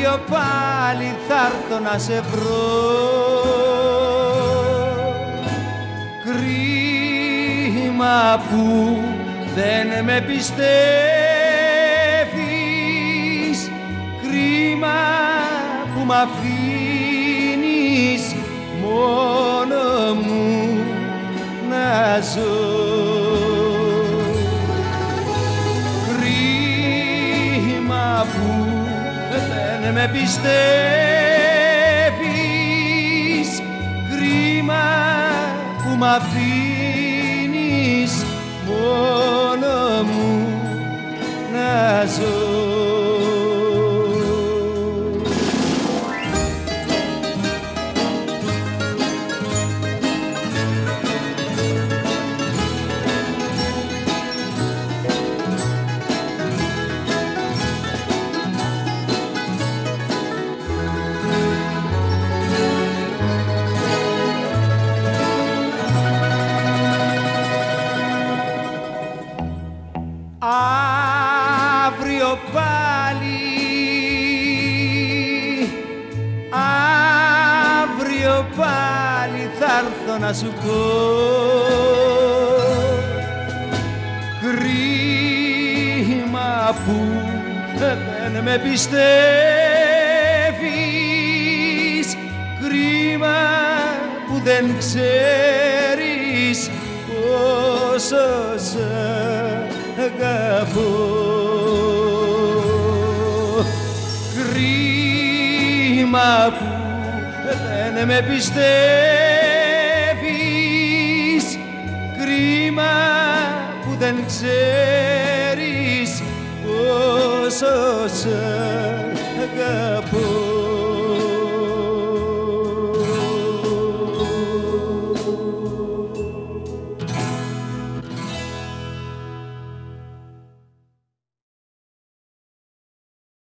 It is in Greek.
αύριο πάλι θα έρθω να σε βρω. Κρίμα που δεν με πιστεύεις, κρίμα που μ' αφήνεις μόνο μου να ζω. Κρίμα που δεν με πιστεύεις, κρίμα που μ' αφήνεις μόνο μου να ζω. Αύριο πάλι, αύριο πάλι θα έρθω να σου πω. Κρίμα που δεν με πιστεύεις, κρίμα που δεν ξέρεις πόσο σε αγαπώ. Κρίμα που δεν με πιστεύεις, κρίμα που δεν ξέρεις πόσο σε αγαπώ.